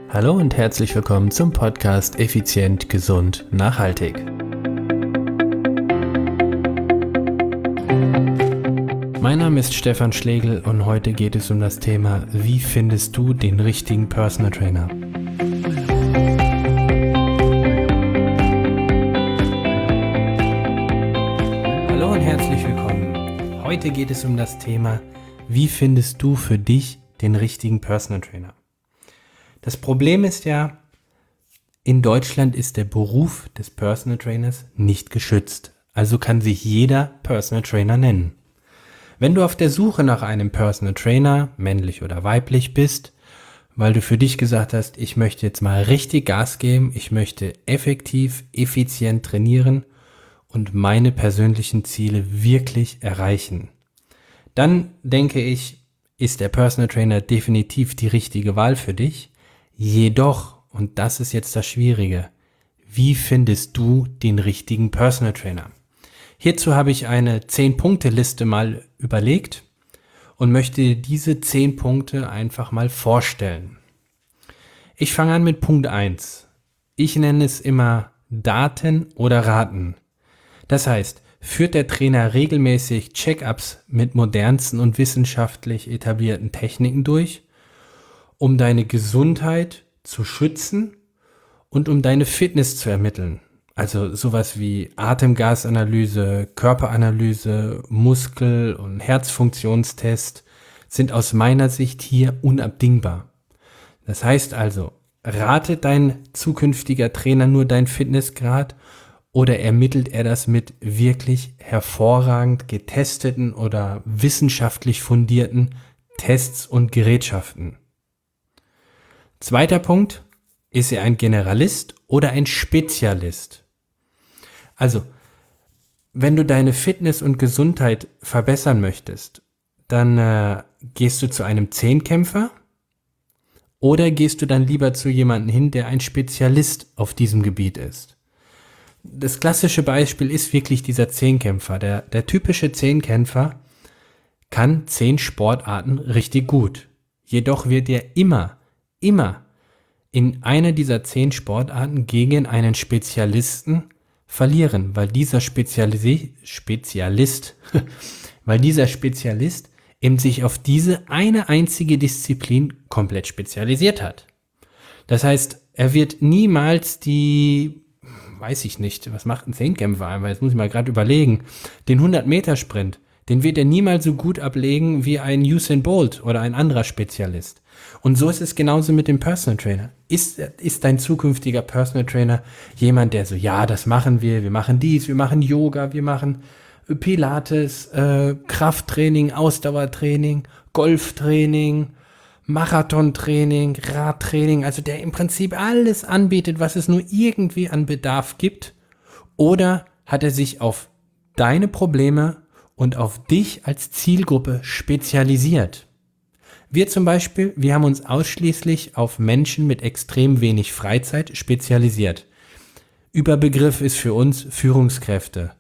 Hallo und herzlich willkommen zum Podcast Effizient, Gesund, Nachhaltig. Mein Name ist Stefan Schlegel und heute geht es um das Thema: Wie findest du den richtigen Personal Trainer? Hallo und herzlich willkommen. Heute geht es um das Thema: Wie findest du für dich den richtigen Personal Trainer? Das Problem ist ja, in Deutschland ist der Beruf des Personal Trainers nicht geschützt. Also kann sich jeder Personal Trainer nennen. Wenn du auf der Suche nach einem Personal Trainer, männlich oder weiblich, bist, weil du für dich gesagt hast, ich möchte jetzt mal richtig Gas geben, ich möchte effektiv, effizient trainieren und meine persönlichen Ziele wirklich erreichen, dann denke ich, ist der Personal Trainer definitiv die richtige Wahl für dich. Jedoch, und das ist jetzt das Schwierige, wie findest du den richtigen Personal Trainer? Hierzu habe ich eine 10-Punkte-Liste mal überlegt und möchte dir diese 10 Punkte einfach mal vorstellen. Ich fange an mit Punkt 1. Ich nenne es immer Daten oder Raten. Das heißt, führt der Trainer regelmäßig Check-ups mit modernsten und wissenschaftlich etablierten Techniken durch, um deine Gesundheit zu schützen und um deine Fitness zu ermitteln. Also sowas wie Atemgasanalyse, Körperanalyse, Muskel- und Herzfunktionstest sind aus meiner Sicht hier unabdingbar. Das heißt also, ratet dein zukünftiger Trainer nur deinen Fitnessgrad oder ermittelt er das mit wirklich hervorragend getesteten oder wissenschaftlich fundierten Tests und Gerätschaften? Zweiter Punkt, ist er ein Generalist oder ein Spezialist? Also, wenn du deine Fitness und Gesundheit verbessern möchtest, dann gehst du zu einem Zehnkämpfer oder gehst du dann lieber zu jemandem hin, der ein Spezialist auf diesem Gebiet ist? Das klassische Beispiel ist wirklich dieser Zehnkämpfer. Der typische Zehnkämpfer kann 10 Sportarten richtig gut. Jedoch wird er immer in einer dieser 10 Sportarten gegen einen Spezialisten verlieren, weil dieser Spezialist eben sich auf diese eine einzige Disziplin komplett spezialisiert hat. Das heißt, er wird niemals weiß ich nicht, was macht ein Zehnkämpfer einmal, jetzt muss ich mal gerade überlegen, den 100-Meter-Sprint, den wird er niemals so gut ablegen wie ein Usain Bolt oder ein anderer Spezialist. Und so ist es genauso mit dem Personal Trainer. Ist dein zukünftiger Personal Trainer jemand, der so, ja, das machen wir machen dies, wir machen Yoga, wir machen Pilates, Krafttraining, Ausdauertraining, Golftraining, Marathontraining, Radtraining, also der im Prinzip alles anbietet, was es nur irgendwie an Bedarf gibt? Oder hat er sich auf deine Probleme und auf dich als Zielgruppe spezialisiert? Wir zum Beispiel, wir haben uns ausschließlich auf Menschen mit extrem wenig Freizeit spezialisiert. Überbegriff ist für uns Führungskräfte.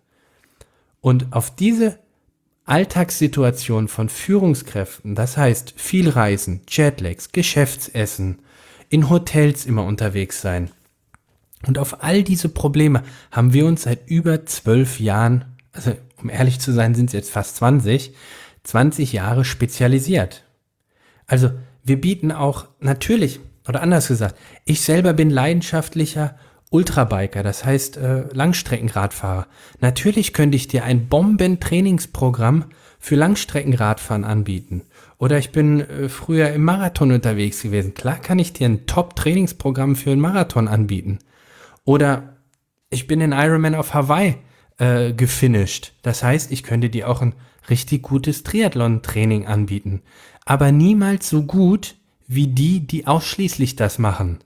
Und auf diese Alltagssituation von Führungskräften, das heißt viel Reisen, Jetlags, Geschäftsessen, in Hotels immer unterwegs sein. Und auf all diese Probleme haben wir uns seit über 12 Jahren, also um ehrlich zu sein, sind es jetzt fast 20 Jahre spezialisiert. Also wir bieten auch natürlich, oder anders gesagt, ich selber bin leidenschaftlicher Ultrabiker, das heißt Langstreckenradfahrer. Natürlich könnte ich dir ein Bomben-Trainingsprogramm für Langstreckenradfahren anbieten. Oder ich bin früher im Marathon unterwegs gewesen. Klar kann ich dir ein Top-Trainingsprogramm für einen Marathon anbieten. Oder ich bin in Ironman auf Hawaii gefinisht. Das heißt, ich könnte dir auch ein richtig gutes Triathlon-Training anbieten. Aber niemals so gut wie die ausschließlich das machen.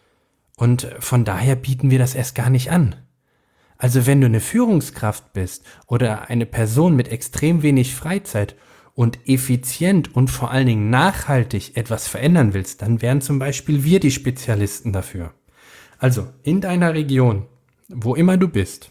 Und von daher bieten wir das erst gar nicht an. Also wenn du eine Führungskraft bist oder eine Person mit extrem wenig Freizeit und effizient und vor allen Dingen nachhaltig etwas verändern willst, dann wären zum Beispiel wir die Spezialisten dafür. Also in deiner Region, wo immer du bist,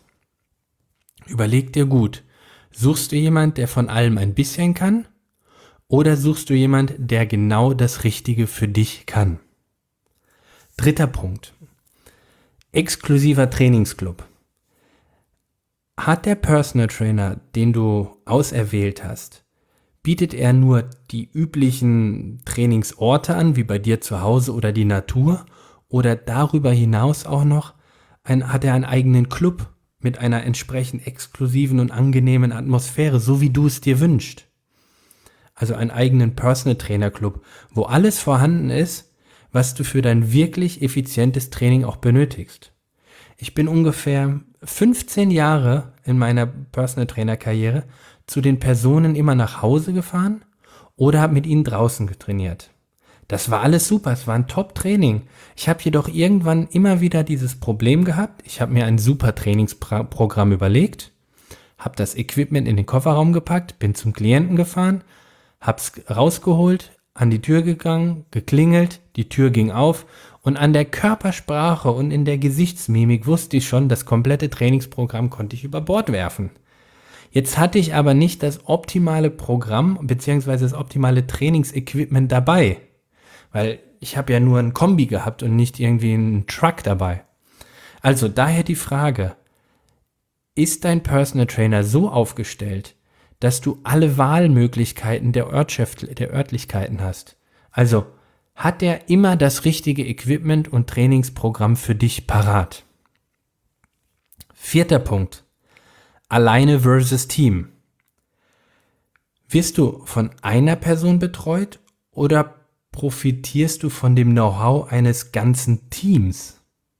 überleg dir gut, suchst du jemand, der von allem ein bisschen kann, oder suchst du jemand, der genau das Richtige für dich kann? Dritter Punkt. Exklusiver Trainingsclub. Hat der Personal Trainer, den du auserwählt hast, bietet er nur die üblichen Trainingsorte an, wie bei dir zu Hause oder die Natur, oder darüber hinaus auch noch hat er einen eigenen Club mit einer entsprechend exklusiven und angenehmen Atmosphäre, so wie du es dir wünschst? Also einen eigenen Personal Trainer Club, wo alles vorhanden ist, was du für dein wirklich effizientes Training auch benötigst. Ich bin ungefähr 15 Jahre in meiner Personal Trainer Karriere zu den Personen immer nach Hause gefahren oder habe mit ihnen draußen getrainiert. Das war alles super, es war ein Top-Training. Ich habe jedoch irgendwann immer wieder dieses Problem gehabt. Ich habe mir ein super Trainingsprogramm überlegt, habe das Equipment in den Kofferraum gepackt, bin zum Klienten gefahren, habe es rausgeholt, an die Tür gegangen, geklingelt, die Tür ging auf und an der Körpersprache und in der Gesichtsmimik wusste ich schon, das komplette Trainingsprogramm konnte ich über Bord werfen. Jetzt hatte ich aber nicht das optimale Programm bzw. das optimale Trainingsequipment dabei, weil ich habe ja nur ein Kombi gehabt und nicht irgendwie einen Truck dabei. Also daher die Frage, ist dein Personal Trainer so aufgestellt, dass du alle Wahlmöglichkeiten der Örtlichkeiten hast? Also hat er immer das richtige Equipment und Trainingsprogramm für dich parat? Vierter Punkt. Alleine versus Team. Wirst du von einer Person betreut oder profitierst du von dem Know-how eines ganzen Teams?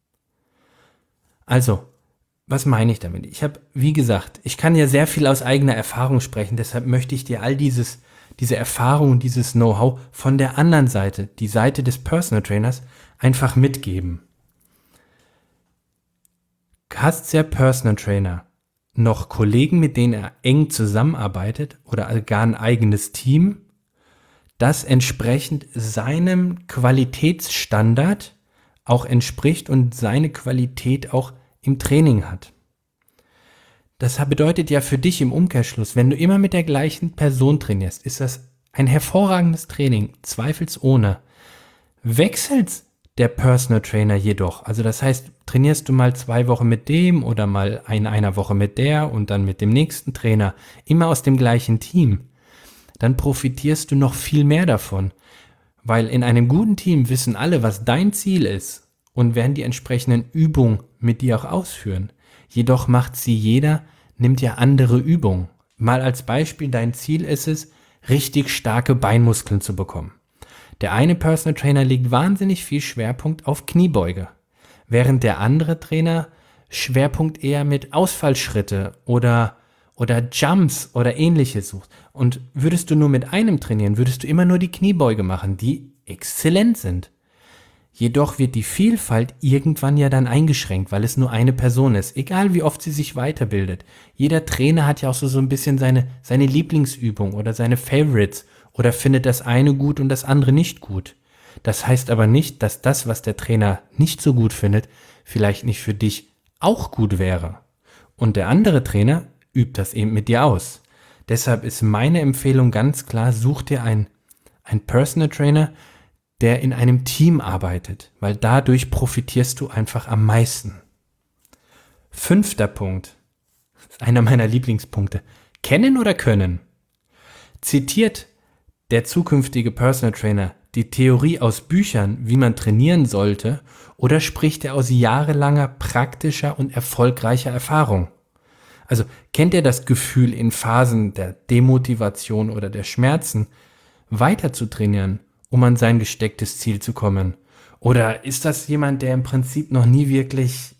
Also, was meine ich damit? Wie gesagt, ich kann ja sehr viel aus eigener Erfahrung sprechen, deshalb möchte ich dir all diese Erfahrung und dieses Know-how von der anderen Seite, die Seite des Personal Trainers, einfach mitgeben. Hast der Personal Trainer noch Kollegen, mit denen er eng zusammenarbeitet oder gar ein eigenes Team, das entsprechend seinem Qualitätsstandard auch entspricht und seine Qualität auch im Training hat? Das bedeutet ja für dich im Umkehrschluss, wenn du immer mit der gleichen Person trainierst, ist das ein hervorragendes Training, zweifelsohne. Wechselt der Personal Trainer jedoch, also das heißt, trainierst du mal 2 Wochen mit dem oder mal in einer Woche mit der und dann mit dem nächsten Trainer, immer aus dem gleichen Team, dann profitierst du noch viel mehr davon, weil in einem guten Team wissen alle, was dein Ziel ist und werden die entsprechenden Übungen mit dir auch ausführen. Jedoch nimmt ja andere Übungen. Mal als Beispiel, dein Ziel ist es, richtig starke Beinmuskeln zu bekommen. Der eine Personal Trainer legt wahnsinnig viel Schwerpunkt auf Kniebeuge, während der andere Trainer Schwerpunkt eher mit Ausfallschritte oder Jumps oder ähnliches sucht. Und würdest du nur mit einem trainieren, würdest du immer nur die Kniebeuge machen, die exzellent sind. Jedoch wird die Vielfalt irgendwann ja dann eingeschränkt, weil es nur eine Person ist, egal wie oft sie sich weiterbildet. Jeder Trainer hat ja auch so ein bisschen seine Lieblingsübung oder seine Favorites oder findet das eine gut und das andere nicht gut. Das heißt aber nicht, dass das, was der Trainer nicht so gut findet, vielleicht nicht für dich auch gut wäre. Und der andere Trainer übt das eben mit dir aus. Deshalb ist meine Empfehlung ganz klar, such dir einen Personal Trainer, der in einem Team arbeitet, weil dadurch profitierst du einfach am meisten. 5. Punkt, das ist einer meiner Lieblingspunkte. Kennen oder können? Zitiert der zukünftige Personal Trainer die Theorie aus Büchern, wie man trainieren sollte, oder spricht er aus jahrelanger praktischer und erfolgreicher Erfahrung? Also kennt er das Gefühl, in Phasen der Demotivation oder der Schmerzen weiter zu trainieren, um an sein gestecktes Ziel zu kommen? Oder ist das jemand, der im Prinzip noch nie wirklich,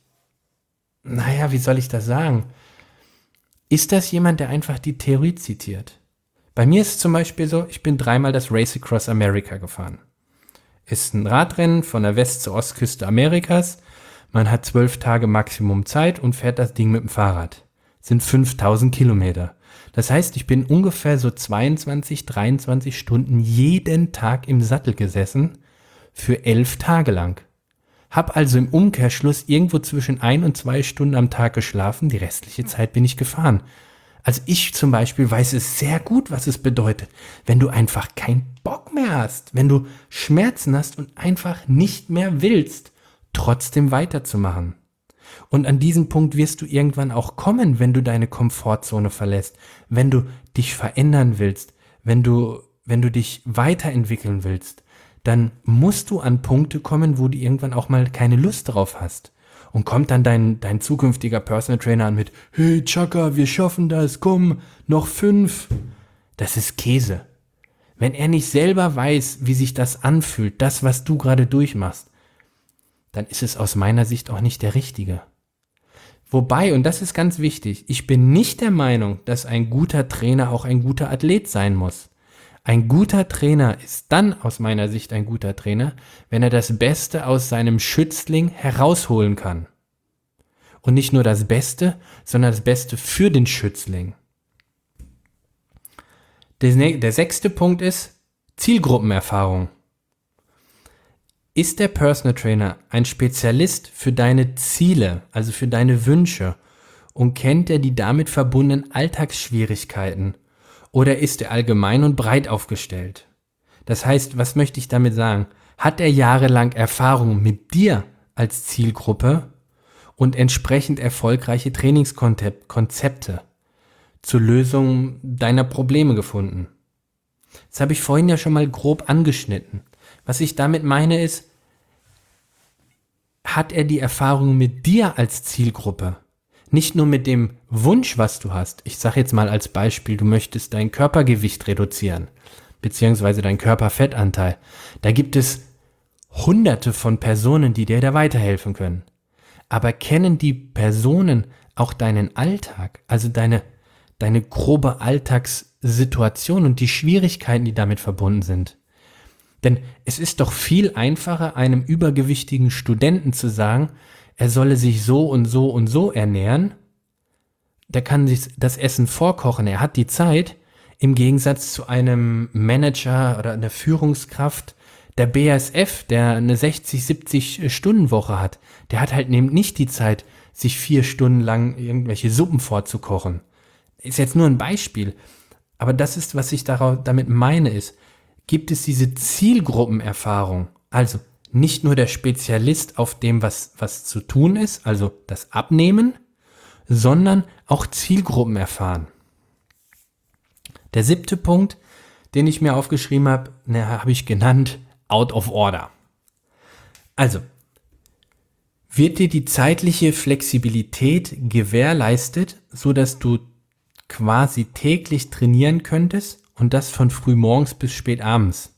wie soll ich das sagen? Ist das jemand, der einfach die Theorie zitiert? Bei mir ist es zum Beispiel so, ich bin 3-mal das Race Across America gefahren. Ist ein Radrennen von der West- zur Ostküste Amerikas. Man hat 12 Tage Maximum Zeit und fährt das Ding mit dem Fahrrad. Sind 5000 Kilometer. Das heißt, ich bin ungefähr so 22, 23 Stunden jeden Tag im Sattel gesessen für 11 Tage lang. Hab also im Umkehrschluss irgendwo zwischen 1 und 2 Stunden am Tag geschlafen, die restliche Zeit bin ich gefahren. Also ich zum Beispiel weiß es sehr gut, was es bedeutet, wenn du einfach keinen Bock mehr hast, wenn du Schmerzen hast und einfach nicht mehr willst trotzdem weiterzumachen. Und an diesen Punkt wirst du irgendwann auch kommen, wenn du deine Komfortzone verlässt, wenn du dich verändern willst, wenn du dich weiterentwickeln willst, dann musst du an Punkte kommen, wo du irgendwann auch mal keine Lust drauf hast. Und kommt dann dein zukünftiger Personal Trainer an mit, hey Chaka, wir schaffen das, komm, noch 5. Das ist Käse. Wenn er nicht selber weiß, wie sich das anfühlt, das, was du gerade durchmachst, dann ist es aus meiner Sicht auch nicht der Richtige. Wobei, und das ist ganz wichtig, ich bin nicht der Meinung, dass ein guter Trainer auch ein guter Athlet sein muss. Ein guter Trainer ist dann aus meiner Sicht ein guter Trainer, wenn er das Beste aus seinem Schützling herausholen kann. Und nicht nur das Beste, sondern das Beste für den Schützling. Der 6. Punkt ist Zielgruppenerfahrung. Ist der Personal Trainer ein Spezialist für deine Ziele, also für deine Wünsche, und kennt er die damit verbundenen Alltagsschwierigkeiten? Oder ist er allgemein und breit aufgestellt? Das heißt, was möchte ich damit sagen? Hat er jahrelang Erfahrung mit dir als Zielgruppe und entsprechend erfolgreiche Trainingskonzepte zur Lösung deiner Probleme gefunden? Das habe ich vorhin ja schon mal grob angeschnitten. Was ich damit meine ist, hat er die Erfahrung mit dir als Zielgruppe? Nicht nur mit dem Wunsch, was du hast. Ich sage jetzt mal als Beispiel, du möchtest dein Körpergewicht reduzieren, beziehungsweise deinen Körperfettanteil. Da gibt es hunderte von Personen, die dir da weiterhelfen können. Aber kennen die Personen auch deinen Alltag, also deine grobe Alltagssituation und die Schwierigkeiten, die damit verbunden sind? Denn es ist doch viel einfacher, einem übergewichtigen Studenten zu sagen, er solle sich so und so und so ernähren. Der kann sich das Essen vorkochen, er hat die Zeit, im Gegensatz zu einem Manager oder einer Führungskraft, der BASF, der eine 60-70-Stunden-Woche hat. Der hat halt eben nicht die Zeit, sich 4 Stunden lang irgendwelche Suppen vorzukochen. Ist jetzt nur ein Beispiel. Aber das ist, was ich damit meine, ist, gibt es diese Zielgruppenerfahrung, also nicht nur der Spezialist auf dem, was zu tun ist, also das Abnehmen, sondern auch Zielgruppen erfahren. Der 7. Punkt, den ich mir aufgeschrieben habe, habe ich genannt Out of Order. Also, wird dir die zeitliche Flexibilität gewährleistet, sodass du quasi täglich trainieren könntest und das von früh morgens bis spät abends?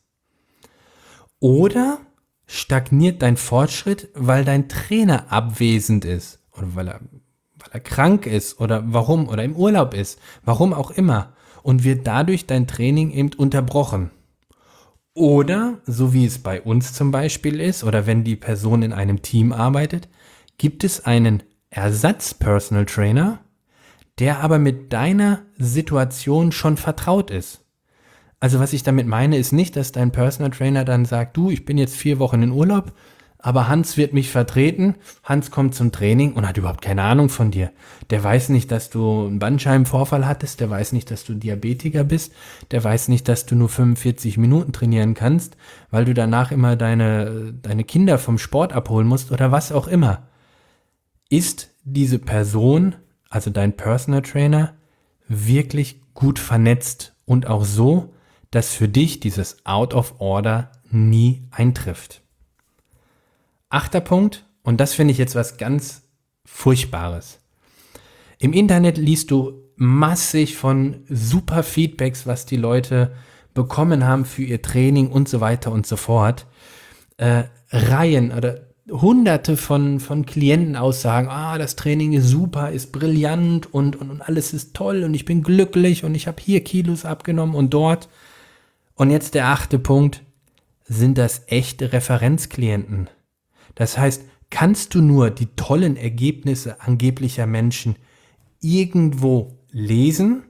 Oder stagniert dein Fortschritt, weil dein Trainer abwesend ist oder weil er krank ist oder warum oder im Urlaub ist, warum auch immer, und wird dadurch dein Training eben unterbrochen? Oder, so wie es bei uns zum Beispiel ist oder wenn die Person in einem Team arbeitet, gibt es einen Ersatz-Personal Trainer, der aber mit deiner Situation schon vertraut ist. Also was ich damit meine, ist nicht, dass dein Personal Trainer dann sagt, du, ich bin jetzt 4 Wochen in Urlaub, aber Hans wird mich vertreten. Hans kommt zum Training und hat überhaupt keine Ahnung von dir. Der weiß nicht, dass du einen Bandscheibenvorfall hattest, der weiß nicht, dass du Diabetiker bist, der weiß nicht, dass du nur 45 Minuten trainieren kannst, weil du danach immer deine Kinder vom Sport abholen musst oder was auch immer. Ist diese Person, also dein Personal Trainer, wirklich gut vernetzt und auch so, dass für dich dieses Out of Order nie eintrifft? 8. Punkt, und das finde ich jetzt was ganz Furchtbares. Im Internet liest du massig von super Feedbacks, was die Leute bekommen haben für ihr Training und so weiter und so fort. Reihen oder hunderte von Klienten aussagen, das Training ist super, ist brillant und alles ist toll und ich bin glücklich und ich habe hier Kilos abgenommen und dort. Und jetzt der 8. Punkt, sind das echte Referenzklienten? Das heißt, kannst du nur die tollen Ergebnisse angeblicher Menschen irgendwo lesen?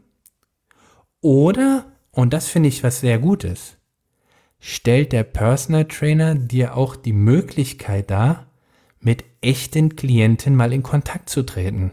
Oder, und das finde ich was sehr Gutes, stellt der Personal Trainer dir auch die Möglichkeit dar, mit echten Klienten mal in Kontakt zu treten,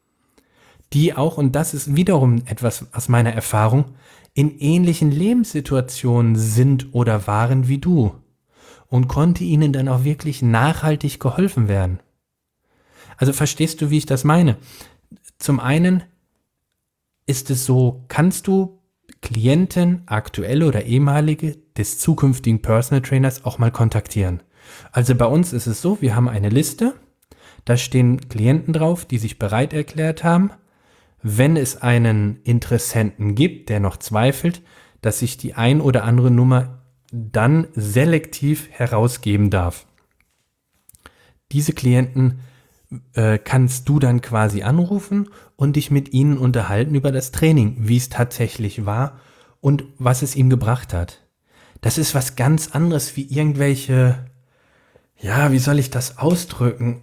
die auch, und das ist wiederum etwas aus meiner Erfahrung, in ähnlichen Lebenssituationen sind oder waren wie du und konnte ihnen dann auch wirklich nachhaltig geholfen werden. Also verstehst du, wie ich das meine? Zum einen ist es so, kannst du Klienten, aktuelle oder ehemalige, des zukünftigen Personal Trainers auch mal kontaktieren. Also bei uns ist es so, wir haben eine Liste, da stehen Klienten drauf, die sich bereit erklärt haben, wenn es einen Interessenten gibt, der noch zweifelt, dass ich die ein oder andere Nummer dann selektiv herausgeben darf. Diese Klienten kannst du dann quasi anrufen und dich mit ihnen unterhalten über das Training, wie es tatsächlich war und was es ihm gebracht hat. Das ist was ganz anderes wie irgendwelche, ja, wie soll ich das ausdrücken?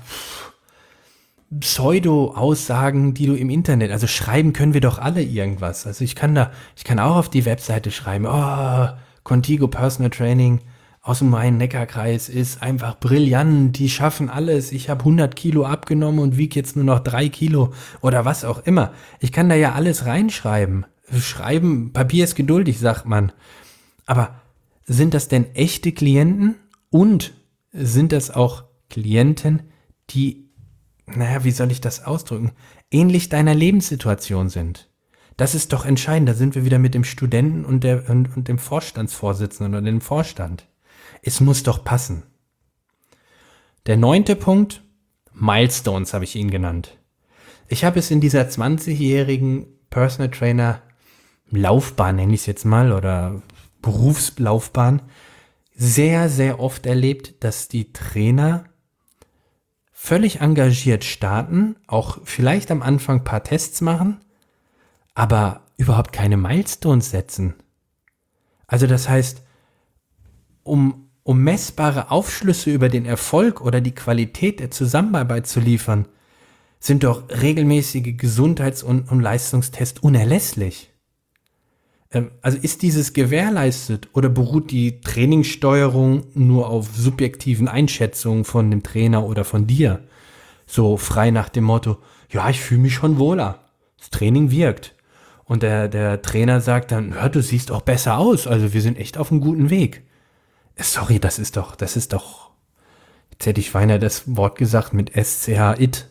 Pseudo-Aussagen, die du im Internet, also schreiben können wir doch alle irgendwas. Also ich kann auch auf die Webseite schreiben, Contigo Personal Training aus dem Rhein-Neckar-Kreis ist einfach brillant, die schaffen alles, ich habe 100 Kilo abgenommen und wiege jetzt nur noch 3 Kilo oder was auch immer. Ich kann da ja alles reinschreiben. Schreiben, Papier ist geduldig, sagt man. Aber sind das denn echte Klienten und sind das auch Klienten, die, wie soll ich das ausdrücken, ähnlich deiner Lebenssituation sind? Das ist doch entscheidend, da sind wir wieder mit dem Studenten und dem Vorstandsvorsitzenden oder dem Vorstand. Es muss doch passen. Der 9. Punkt, Milestones habe ich ihn genannt. Ich habe es in dieser 20-jährigen Personal Trainer Laufbahn, nenne ich es jetzt mal, oder Berufslaufbahn, sehr, sehr oft erlebt, dass die Trainer völlig engagiert starten, auch vielleicht am Anfang ein paar Tests machen, aber überhaupt keine Milestones setzen. Also das heißt, um messbare Aufschlüsse über den Erfolg oder die Qualität der Zusammenarbeit zu liefern, sind doch regelmäßige Gesundheits- und Leistungstests unerlässlich. Also ist dieses gewährleistet oder beruht die Trainingssteuerung nur auf subjektiven Einschätzungen von dem Trainer oder von dir? So frei nach dem Motto, ja, ich fühle mich schon wohler. Das Training wirkt. Und der Trainer sagt dann, ja, du siehst auch besser aus, also wir sind echt auf einem guten Weg. Sorry, das ist doch, jetzt hätte ich beinahe das Wort gesagt mit SCH-IT.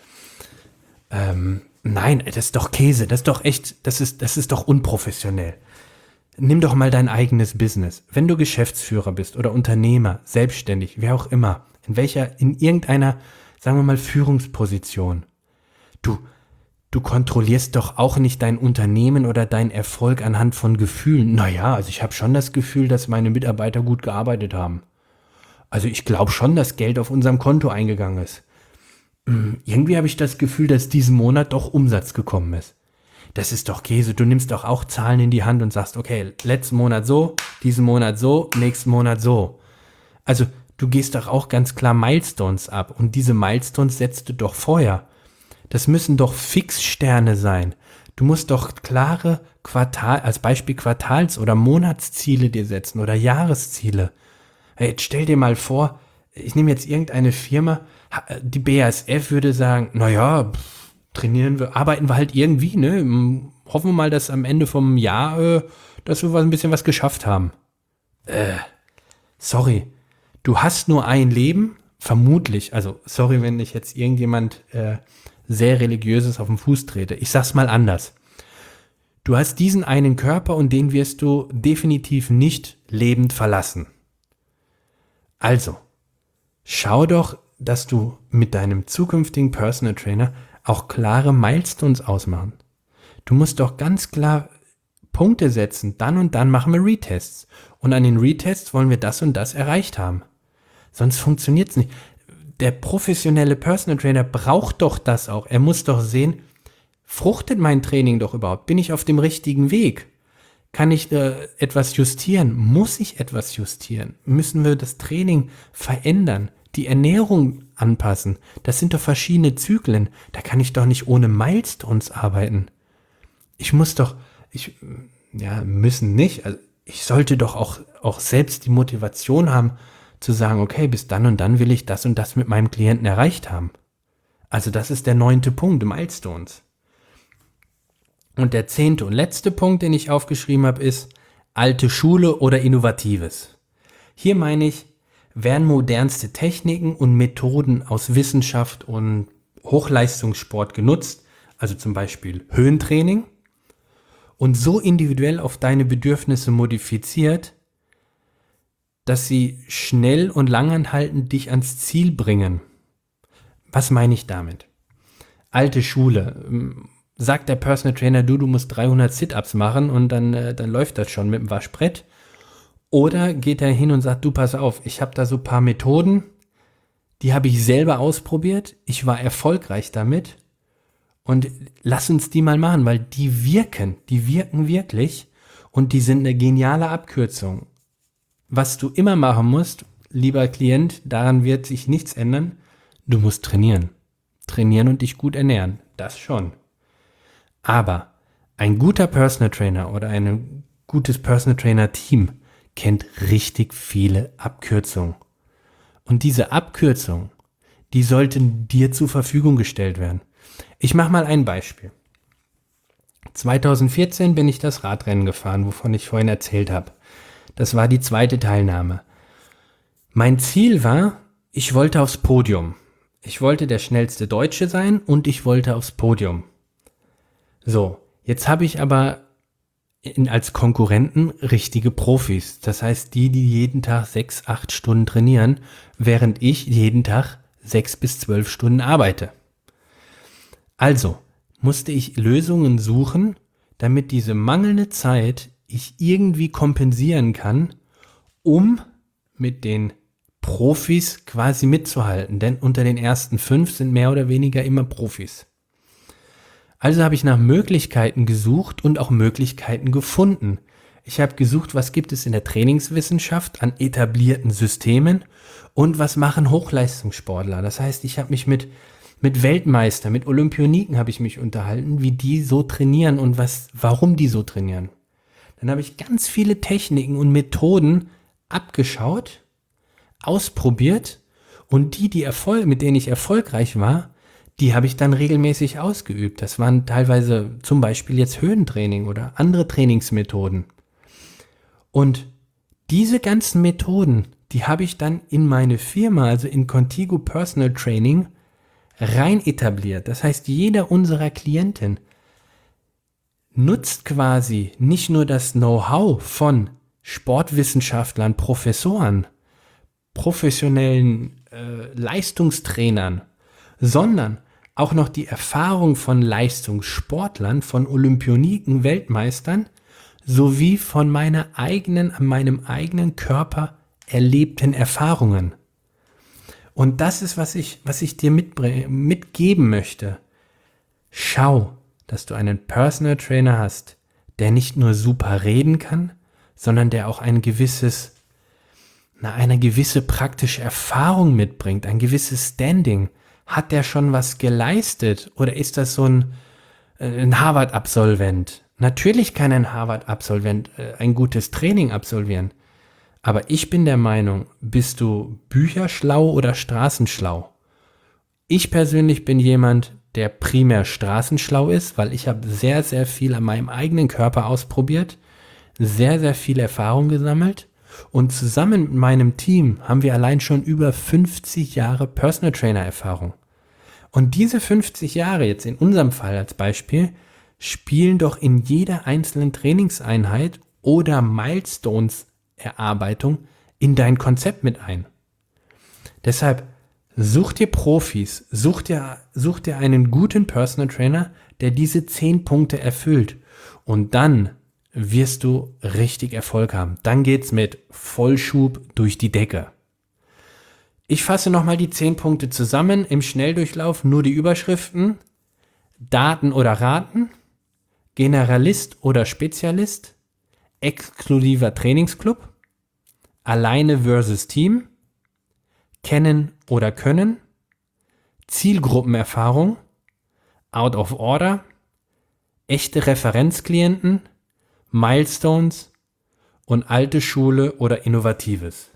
Nein, das ist doch Käse, das ist doch echt, das ist doch unprofessionell. Nimm doch mal dein eigenes Business. Wenn du Geschäftsführer bist oder Unternehmer, selbstständig, wer auch immer, in irgendeiner, sagen wir mal, Führungsposition, du kontrollierst doch auch nicht dein Unternehmen oder deinen Erfolg anhand von Gefühlen. Naja, also ich habe schon das Gefühl, dass meine Mitarbeiter gut gearbeitet haben. Also ich glaube schon, dass Geld auf unserem Konto eingegangen ist. Irgendwie habe ich das Gefühl, dass diesen Monat doch Umsatz gekommen ist. Das ist doch Käse. Du nimmst doch auch Zahlen in die Hand und sagst, okay, letzten Monat so, diesen Monat so, nächsten Monat so. Also du gehst doch auch ganz klar Milestones ab und diese Milestones setzt du doch vorher. Das müssen doch Fixsterne sein. Du musst doch klare als Beispiel Quartals- oder Monatsziele dir setzen oder Jahresziele. Hey, jetzt stell dir mal vor, ich nehme jetzt irgendeine Firma, die BASF würde sagen, naja, arbeiten wir halt irgendwie, ne? Hoffen wir mal, dass am Ende vom Jahr, dass wir ein bisschen was geschafft haben. Sorry, du hast nur ein Leben, vermutlich, also sorry, wenn ich jetzt irgendjemand sehr Religiöses auf den Fuß trete. Ich sag's mal anders. Du hast diesen einen Körper und den wirst du definitiv nicht lebend verlassen. Also, schau doch, dass du mit deinem zukünftigen Personal Trainer auch klare Milestones ausmachen. Du musst doch ganz klar Punkte setzen. Dann und dann machen wir Retests. Und an den Retests wollen wir das und das erreicht haben. Sonst funktioniert's nicht. Der professionelle Personal Trainer braucht doch das auch. Er muss doch sehen, fruchtet mein Training doch überhaupt? Bin ich auf dem richtigen Weg? Kann ich etwas justieren? Muss ich etwas justieren? Müssen wir das Training verändern? Die Ernährung anpassen? Das sind doch verschiedene Zyklen. Da kann ich doch nicht ohne Milestones arbeiten. Müssen nicht. Also ich sollte doch auch selbst die Motivation haben, zu sagen, okay, bis dann und dann will ich das und das mit meinem Klienten erreicht haben. Also das ist der 9. Punkt, Milestones. Und der 10. und letzte Punkt, den ich aufgeschrieben habe, ist alte Schule oder Innovatives. Hier meine ich, werden modernste Techniken und Methoden aus Wissenschaft und Hochleistungssport genutzt, also zum Beispiel Höhentraining, und so individuell auf deine Bedürfnisse modifiziert, dass sie schnell und langanhaltend dich ans Ziel bringen. Was meine ich damit? Alte Schule. Sagt der Personal Trainer, du musst 300 Sit-Ups machen und dann läuft das schon mit dem Waschbrett. Oder geht er hin und sagt, du pass auf, ich habe da so ein paar Methoden, die habe ich selber ausprobiert, ich war erfolgreich damit und lass uns die mal machen, weil die wirken wirklich und die sind eine geniale Abkürzung. Was du immer machen musst, lieber Klient, daran wird sich nichts ändern, du musst trainieren. Trainieren und dich gut ernähren, das schon. Aber ein guter Personal Trainer oder ein gutes Personal Trainer Team kennt richtig viele Abkürzungen. Und diese Abkürzungen, die sollten dir zur Verfügung gestellt werden. Ich mache mal ein Beispiel. 2014 bin ich das Radrennen gefahren, wovon ich vorhin erzählt habe. Das war die 2. Teilnahme. Mein Ziel war, ich wollte aufs Podium. Ich wollte der schnellste Deutsche sein und ich wollte aufs Podium. So, jetzt habe ich aber als Konkurrenten richtige Profis. Das heißt, die jeden Tag 6-8 Stunden trainieren, während ich jeden Tag 6 bis 12 Stunden arbeite. Also musste ich Lösungen suchen, damit diese mangelnde Zeit ich irgendwie kompensieren kann, um mit den Profis quasi mitzuhalten. Denn unter den ersten 5 sind mehr oder weniger immer Profis. Also habe ich nach Möglichkeiten gesucht und auch Möglichkeiten gefunden. Ich habe gesucht, was gibt es in der Trainingswissenschaft an etablierten Systemen und was machen Hochleistungssportler. Das heißt, ich habe mich mit Weltmeistern, mit Olympioniken habe ich mich unterhalten, wie die so trainieren und warum die so trainieren. Dann habe ich ganz viele Techniken und Methoden abgeschaut, ausprobiert und mit denen ich erfolgreich war, die habe ich dann regelmäßig ausgeübt. Das waren teilweise zum Beispiel jetzt Höhentraining oder andere Trainingsmethoden. Und diese ganzen Methoden, die habe ich dann in meine Firma, also in Contigo Personal Training, rein etabliert. Das heißt, jeder unserer Klienten nutzt quasi nicht nur das Know-how von Sportwissenschaftlern, Professoren, professionellen Leistungstrainern, sondern auch noch die Erfahrung von Leistungssportlern, von Olympioniken, Weltmeistern, sowie von an meinem eigenen Körper erlebten Erfahrungen. Und das ist, was ich dir mitgeben möchte. Schau, dass du einen Personal Trainer hast, der nicht nur super reden kann, sondern der auch eine gewisse praktische Erfahrung mitbringt, ein gewisses Standing. Hat der schon was geleistet oder ist das so ein Harvard-Absolvent? Natürlich kann ein Harvard-Absolvent ein gutes Training absolvieren. Aber ich bin der Meinung, bist du bücherschlau oder straßenschlau? Ich persönlich bin jemand, der primär straßenschlau ist, weil ich habe sehr, sehr viel an meinem eigenen Körper ausprobiert, sehr, sehr viel Erfahrung gesammelt und zusammen mit meinem Team haben wir allein schon über 50 Jahre Personal Trainer Erfahrung. Und diese 50 Jahre jetzt in unserem Fall als Beispiel spielen doch in jeder einzelnen Trainingseinheit oder Milestones Erarbeitung in dein Konzept mit ein. Deshalb such dir Profis, such dir einen guten Personal Trainer, der diese 10 Punkte erfüllt und dann wirst du richtig Erfolg haben. Dann geht's mit Vollschub durch die Decke. Ich fasse nochmal die 10 Punkte zusammen im Schnelldurchlauf, nur die Überschriften: Daten oder Raten, Generalist oder Spezialist, exklusiver Trainingsclub, alleine versus Team, kennen oder können, Zielgruppenerfahrung, out of order, echte Referenzklienten, Milestones und alte Schule oder Innovatives.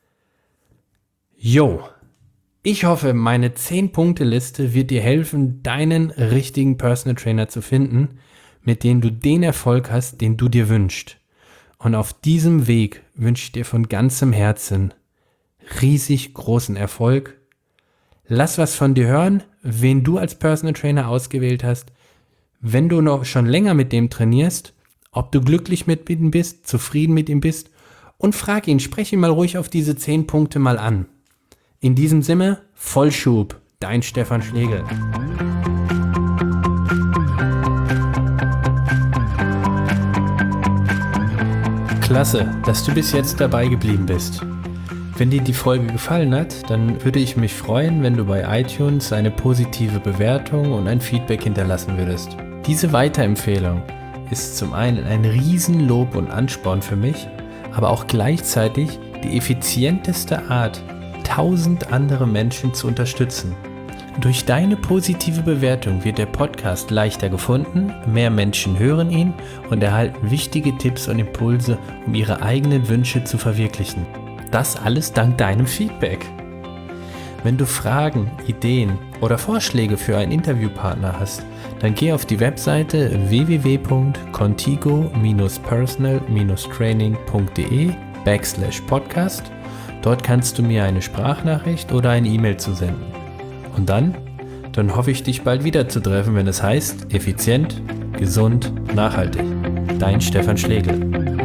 Jo, ich hoffe, meine 10-Punkte-Liste wird dir helfen, deinen richtigen Personal Trainer zu finden, mit dem du den Erfolg hast, den du dir wünschst. Und auf diesem Weg wünsche ich dir von ganzem Herzen riesig großen Erfolg. Lass was von dir hören, wen du als Personal Trainer ausgewählt hast. Wenn du noch schon länger mit dem trainierst, ob du glücklich mit ihm bist, zufrieden mit ihm bist, und frag ihn, sprech ihn mal ruhig auf diese 10 Punkte mal an. In diesem Sinne, Vollschub, dein Stefan Schlegel. Klasse, dass du bis jetzt dabei geblieben bist. Wenn dir die Folge gefallen hat, dann würde ich mich freuen, wenn du bei iTunes eine positive Bewertung und ein Feedback hinterlassen würdest. Diese Weiterempfehlung ist zum einen ein Riesenlob und Ansporn für mich, aber auch gleichzeitig die effizienteste Art, 1000 andere Menschen zu unterstützen. Durch deine positive Bewertung wird der Podcast leichter gefunden, mehr Menschen hören ihn und erhalten wichtige Tipps und Impulse, um ihre eigenen Wünsche zu verwirklichen. Das alles dank deinem Feedback. Wenn du Fragen, Ideen oder Vorschläge für einen Interviewpartner hast, dann geh auf die Webseite www.contigo-personal-training.de/podcast. Dort kannst du mir eine Sprachnachricht oder eine E-Mail zusenden. Und dann hoffe ich, dich bald wieder zu treffen, wenn es heißt, effizient, gesund, nachhaltig. Dein Stefan Schlegel.